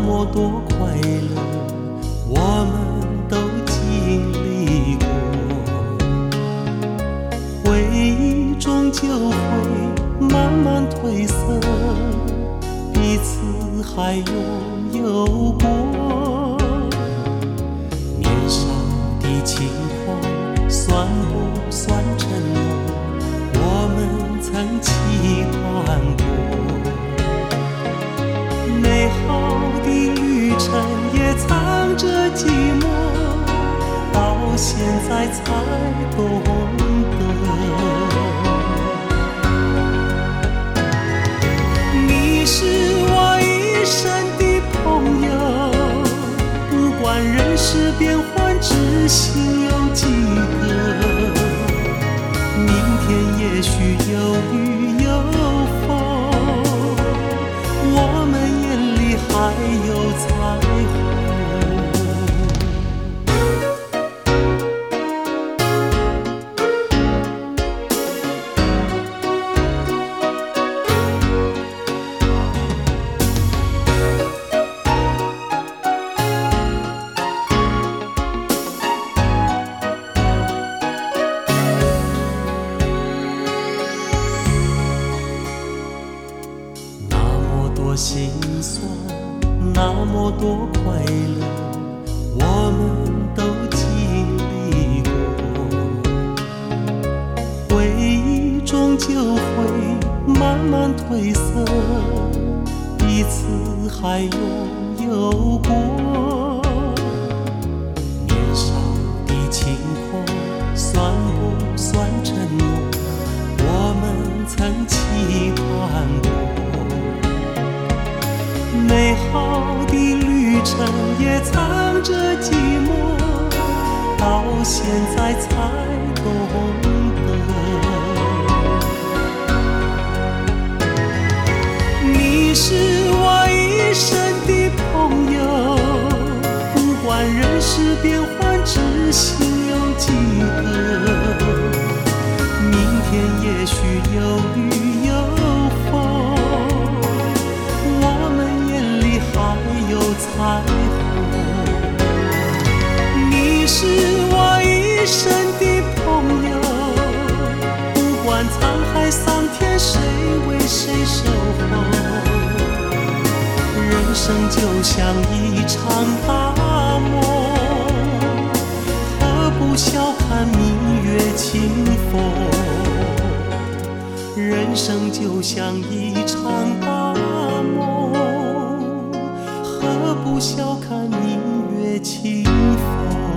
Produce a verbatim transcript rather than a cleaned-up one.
么多快乐，我们都经历过，回忆终究会慢慢褪色，彼此还拥有过。年少的轻狂算不算承诺？我们曾期盼过，美好的旅程也藏着寂寞，到现在才懂得。你是我一生的朋友，不管人世变幻，知心有几个？明天也许有雨有风，我们眼里还有彩虹。多心酸，那么多快乐，我们都经历过，回忆终究会慢慢褪色，彼此还拥有过。年少的轻狂算不算承诺？我们曾期盼过，美好的旅程也藏着寂寞，到现在才懂得。你是我一生的朋友，不管人世变幻，知心有几个？明天也许有雨有风，还有彩虹。你是我一生的朋友，不管沧海桑田，谁为谁守候？人生就像一场大梦，何不笑看明月清风？人生就像一场大梦，何不笑看明月清风？